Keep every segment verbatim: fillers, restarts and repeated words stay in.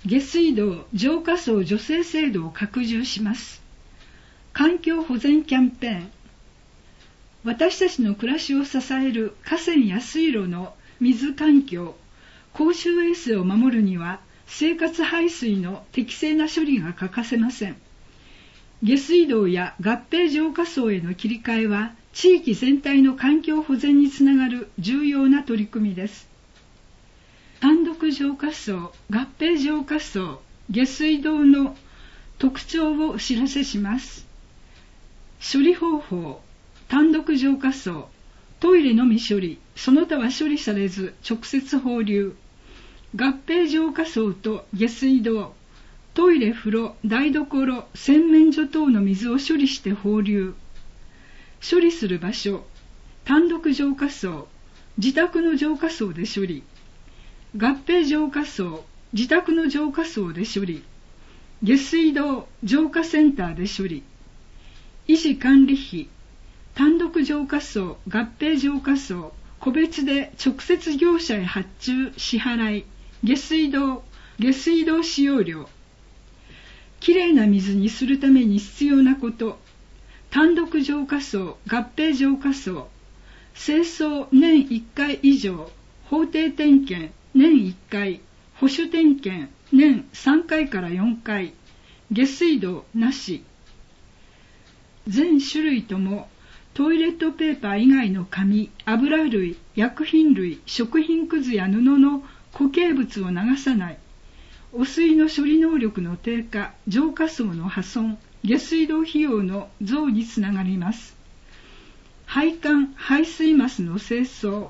下水道浄化槽助成制度を拡充します。環境保全キャンペーン。私たちの暮らしを支える河川や水路の水環境、公衆衛生を守るには、生活排水の適正な処理が欠かせません。下水道や合併浄化槽への切り替えは、地域全体の環境保全につながる重要な取り組みです。単独浄化槽、合併浄化槽、下水道の特徴をお知らせします。処理方法、単独浄化槽、トイレのみ処理、その他は処理されず直接放流。合併浄化槽と下水道、トイレ、風呂、台所、洗面所等の水を処理して放流。処理する場所、単独浄化槽、自宅の浄化槽で処理。合併浄化槽、自宅の浄化槽で処理。下水道、浄化センターで処理。維持管理費、単独浄化槽、合併浄化槽、個別で直接業者へ発注、支払い。下水道、下水道使用料。きれいな水にするために必要なこと。単独浄化槽、合併浄化槽。清掃年いっかい以上。法定点検年いっかい。保守点検年さんかいからよんかい。下水道なし。全種類ともトイレットペーパー以外の紙、油類、薬品類、食品くずや布の固形物を流さない。汚水の処理能力の低下、浄化槽の破損、下水道費用の増につながります。配管・排水マスの清掃。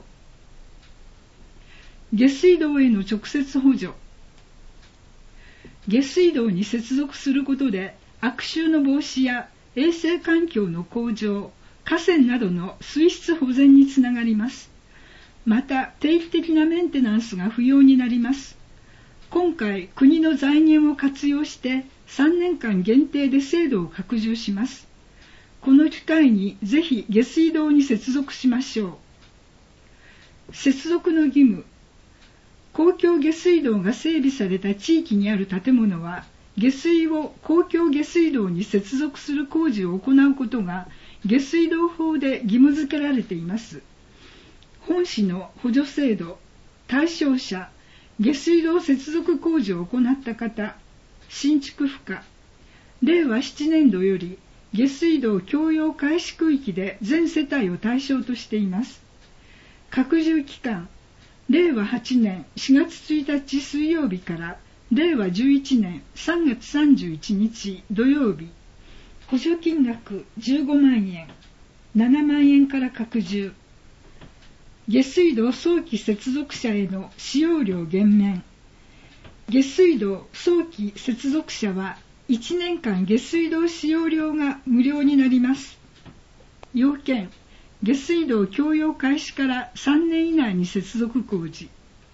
下水道への直接補助。下水道に接続することで悪臭の防止や衛生環境の向上、河川などの水質保全につながります。また定期的なメンテナンスが不要になります。今回国の財源を活用してさんねんかん限定で制度を拡充します。この機会にぜひ下水道に接続しましょう。接続の義務。公共下水道が整備された地域にある建物は下水を公共下水道に接続する工事を行うことが下水道法で義務付けられています。本市の補助制度、対象者、下水道接続工事を行った方、新築負荷、れいわななねんどより下水道共用開始区域で全世帯を対象としています。拡充期間、れいわはちねんしがつついたち水曜日かられいわじゅういちねんさんがつさんじゅういちにち土曜日、補助金額じゅうごまんえん、ななまんえんから拡充。下水道早期接続者への使用料減免。下水道早期接続者はいちねんかん下水道使用料が無料になります。要件、下水道共用開始からさんねん以内に接続工事。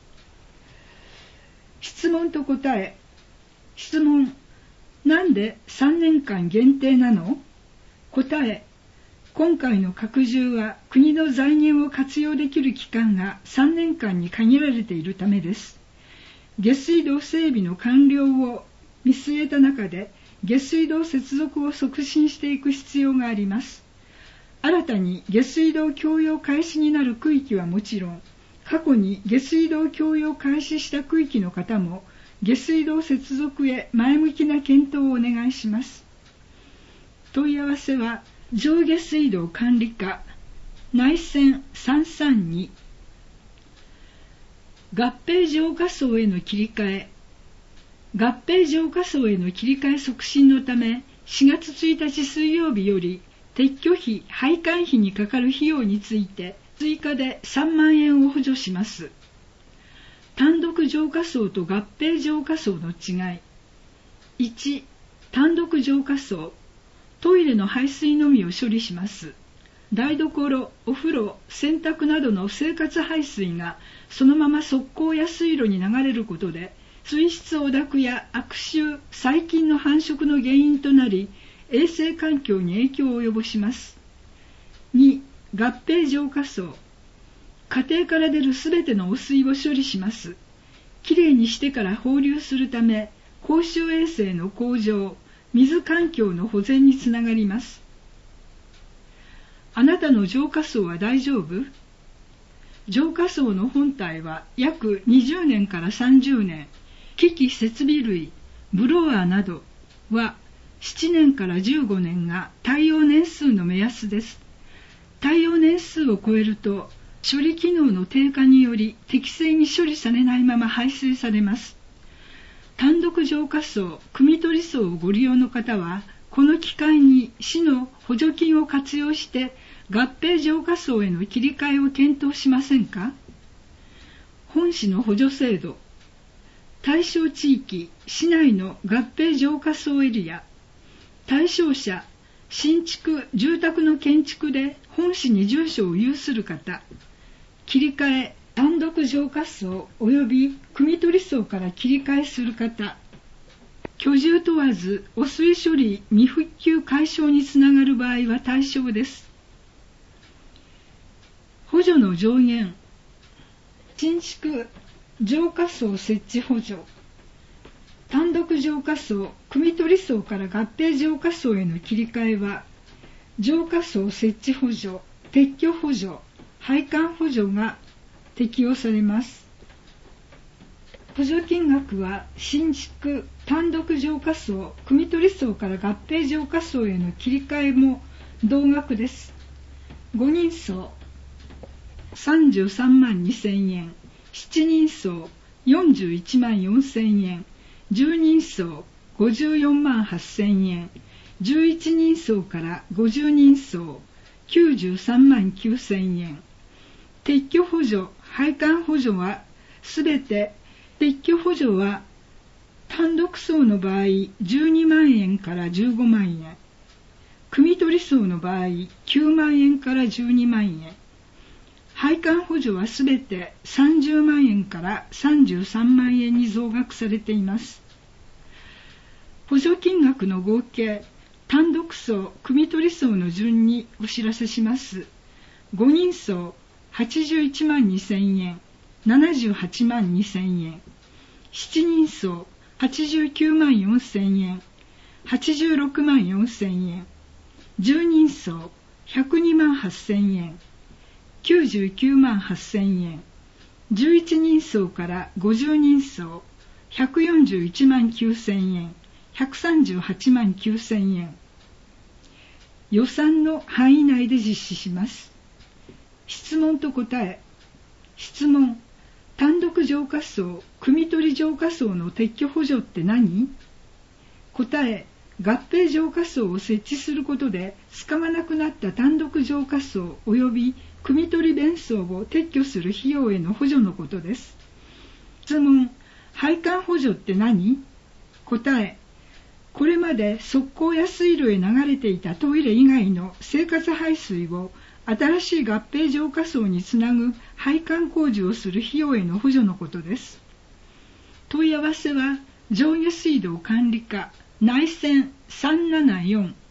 質問と答え。質問、なんでさんねんかん限定なの？答え、今回の拡充は国の財源を活用できる期間がさんねんかんに限られているためです。下水道整備の完了を見据えた中で下水道接続を促進していく必要があります。新たに下水道共用開始になる区域はもちろん、過去に下水道共用開始した区域の方も下水道接続へ前向きな検討をお願いします。問い合わせは上下水道管理課内線さんさんに。合併浄化槽への切り替え。合併浄化槽への切り替え促進のためしがつついたち水曜日より撤去費・配管費にかかる費用について追加でさんまんえんを補助します。単独浄化槽と合併浄化槽の違い。いち、単独浄化槽。トイレの排水のみを処理します。台所、お風呂、洗濯などの生活排水がそのまま側溝や水路に流れることで、水質汚濁や悪臭、細菌の繁殖の原因となり、衛生環境に影響を及ぼします。に、合併浄化槽。家庭から出るすべての汚水を処理します。 きれいにしてから放流するため、公衆衛生の向上、水環境の保全につながります。あなたの浄化槽は大丈夫？浄化槽の本体は約にじゅうねんからさんじゅうねん、機器設備類、ブロワーなどはななねんからじゅうごねんが耐用年数の目安です。耐用年数を超えると、処理機能の低下により適正に処理されないまま排水されます。単独浄化槽、汲み取り槽をご利用の方は、この機会に市の補助金を活用して合併浄化槽への切り替えを検討しませんか？本市の補助制度、対象地域、市内の合併浄化槽エリア、対象者、新築、住宅の建築で本市に住所を有する方、切り替え、単独浄化槽及び汲み取り槽から切り替えする方、居住問わず汚水処理未復旧解消につながる場合は対象です。補助の上限、新築浄化槽設置補助、単独浄化槽、汲み取り槽から合併浄化槽への切り替えは、浄化槽設置補助、撤去補助、配管補助が適用されます。補助金額は新築、単独浄化槽、汲み取り槽から合併浄化槽への切り替えも同額です。ごにん層さんじゅうさんまんにせんえん、しちにん層よんじゅういちまんよんせんえん、じゅうにん層ごじゅうよんまんはっせんえん、じゅういちにん層からごじゅうにん層きゅうじゅうさんまんきゅうせんえん。撤去補助、配管補助はすべて、撤去補助は単独層の場合じゅうにまんえんからじゅうごまんえん、汲み取り層の場合きゅうまんえんからじゅうにまんえん、配管補助はすべてさんじゅうまんえんからさんじゅうさんまんえんに増額されています。補助金額の合計、単独層、汲み取り層の順にお知らせします。ごにん層はちじゅういちまんにせんえん、ななじゅうはちまんにせんえん、しちにん層はちじゅうきゅうまんよんせんえん、はちじゅうろくまんよんせんえん、じゅうにん層ひゃくにまんはっせんえん、きゅうじゅうきゅうまんはっせんえん、じゅういちにん層からごじゅうにん層ひゃくよんじゅういちまんきゅうせんえん、ひゃくさんじゅうはちまんきゅうせんえん。予算の範囲内で実施します。質問と答え。質問。単独浄化槽、汲み取り浄化槽の撤去補助って何？答え。合併浄化槽を設置することで使わなくなった単独浄化槽及び汲み取り弁槽を撤去する費用への補助のことです。質問。配管補助って何？答え。これまで側溝や水路へ流れていたトイレ以外の生活排水を新しい合併浄化槽につなぐ配管工事をする費用への補助のことです。問い合わせは上下水道管理課内線さんななよん